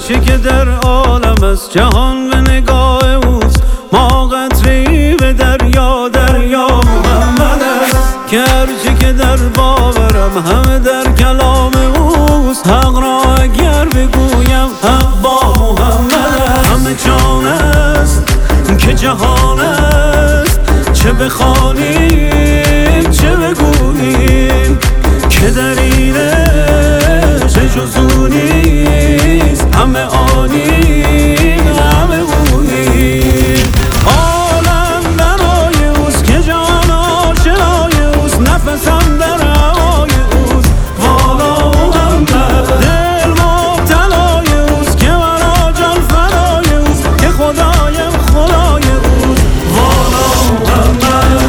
گرچه که در عالم است جهان به نگاه اوست، ما قطره‌ای به دریا، دریا محمد است. گرچه که در باورم همه در کلام اوست، حق را اگر بگویم حق با محمد است. همه جان است که جهان است، چه بخوانیم چه بگوییم که در اینه چه جز او نیست. همه آنیم همه اوییم، عالم برای اوست که جان آشنای اوست، نفسم در هوای اوست والا محمد. دل مبتلای اوست که مرا جان فدای اوست، که خدایم خدای اوست والا محمد.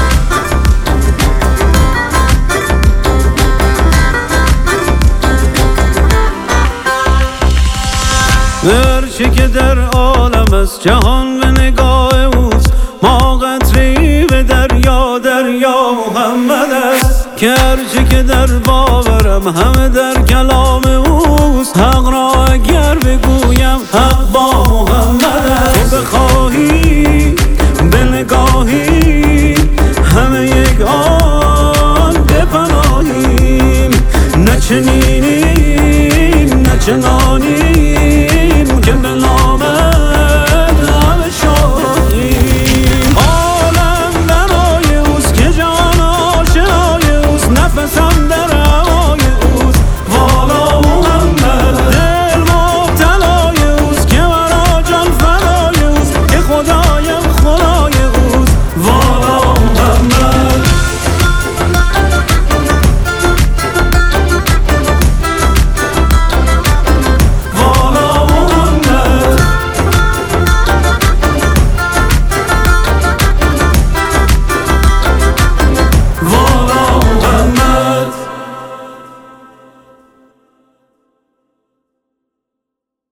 گرچه که در عالم است جهان به نگاه اوست، ما قطره‌ای به دریا، دریا محمد است. گرچه که در باورم همه در کلام اوست، حق را اگر بگویم حق با محمد است. تو بخواهی به نگاهی همه یک آن بپناهیم، نه چنینی